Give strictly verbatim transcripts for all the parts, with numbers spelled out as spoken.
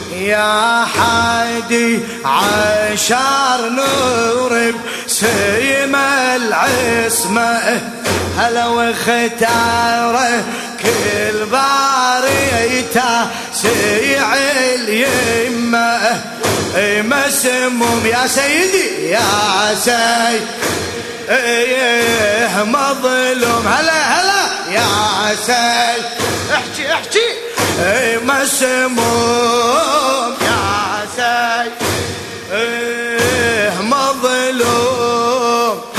يا حادي عشر نور بسيما العصمة هلا واختاره كل باريته سيع اليمه مسموم يا سيدي يا سيد ايه مظلوم هلا هلا يا سيد احكي احكي ايه مسموم يا سيد ايه مظلوم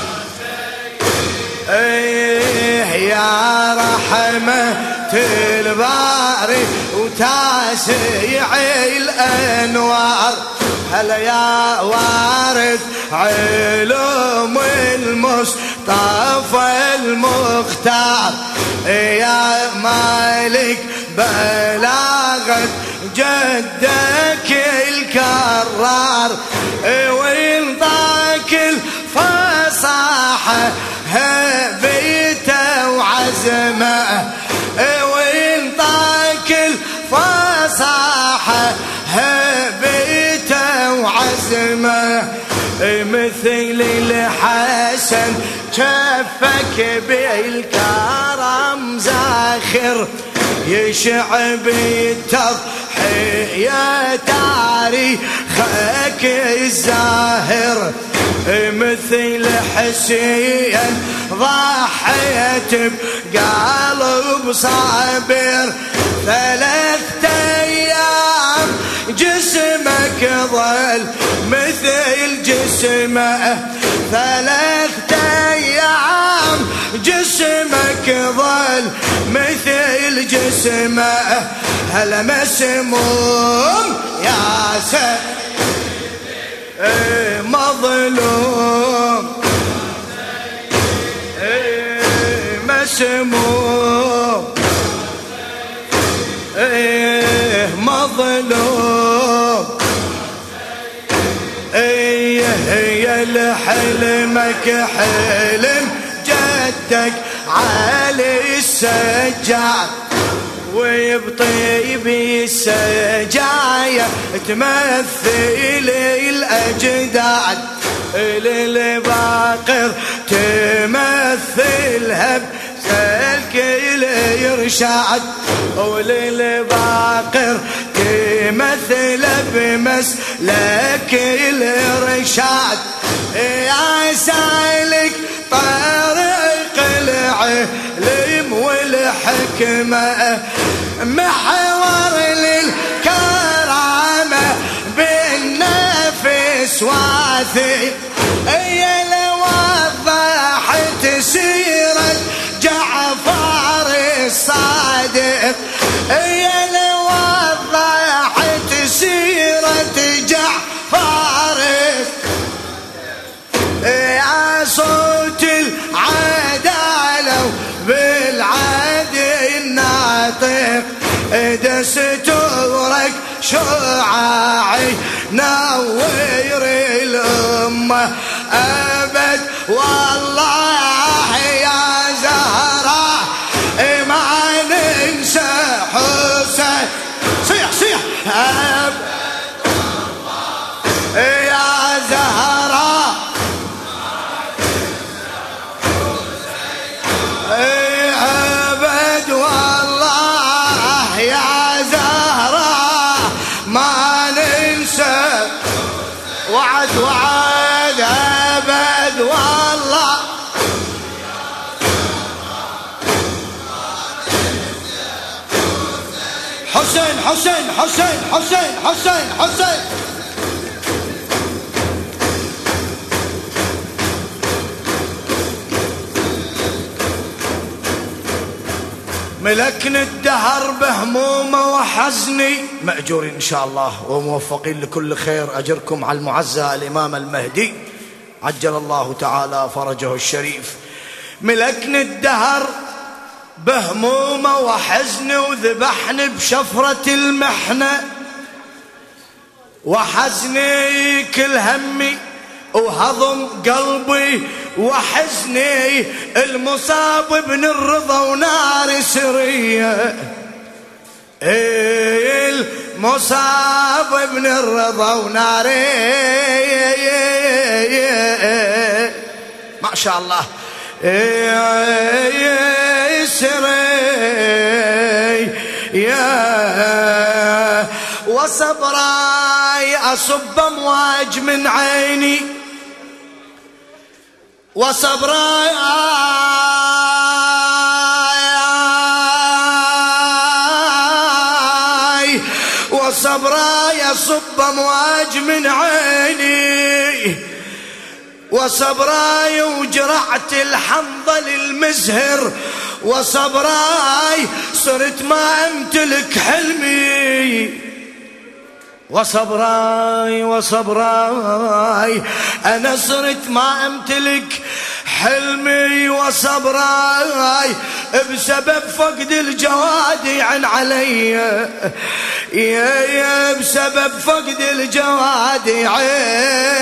ايه يا رحمة الباري وتاسع الانوار هلا يا وارث علوم المصطفى المختار يا مالك بلاغة جدك الكرار وينطاك الفصاحة هبيته وعزمه وينطاك الفصاحة هبيته وعزمه مثل الحسن شفك بالكرم زاخر يشعب التضحية تاريخك الزاهر مثل حسين ضحيت بقلب صابر ثلاثة أيام جسمك ظل مثل جسمه ثلاثة أيام جسمك ظل مثل جسمه هلا مسموم يا سيدي مظلوم ايه مسموم ايه مظلوم ايه هي لحلمك حلم جدك علي السجاد وبطيب السجايا تمثل الأجداد للباقر تمثلها بسلك الإرشاد وللباقر تمثلها بمسلك الإرشاد يا سالك طريق العلم والحكمة محور للكرامة بالنفس واثق يا لو وضحت سيرة جعفر الصادق يا لو وضحت سيرة جعفر يا صوت العدالة بالعدل الناطق دستورك شعاعي نور الأمة أبد والله يا زهراء ما ننسى حسين صيح صيح أبد يا زهراء أبد والله يا زهراء ما ننسى وعد وعد أبد والله حسين حسين حسين حسين حسين حسين ملكنا الدهر بهمومه وحزني مأجورين إن شاء الله وموفقين لكل خير أجركم على المعزى الإمام المهدي عجل الله تعالى فرجه الشريف. ملكنا الدهر بهمومه وحزني وذبحني بشفرة المحنة وحزني كل همي وهضم قلبي وحزني المصاب ابن الرضا ونار سرية مصاب ابن الرضا وناري ما شاء الله يسري يا وصبراي أصب أمواج من عيني وصبراي وصبراي أصب أمواج من عيني وصبراي وجرعت الحنظل المزهر وصبراي صرت ما أمتلك حلمي وصبراي وصبراي أنا صرت ما أمتلك حلمي وصبراي بسبب فقد الجواد عن علي يا يا بسبب فقد الجواد عين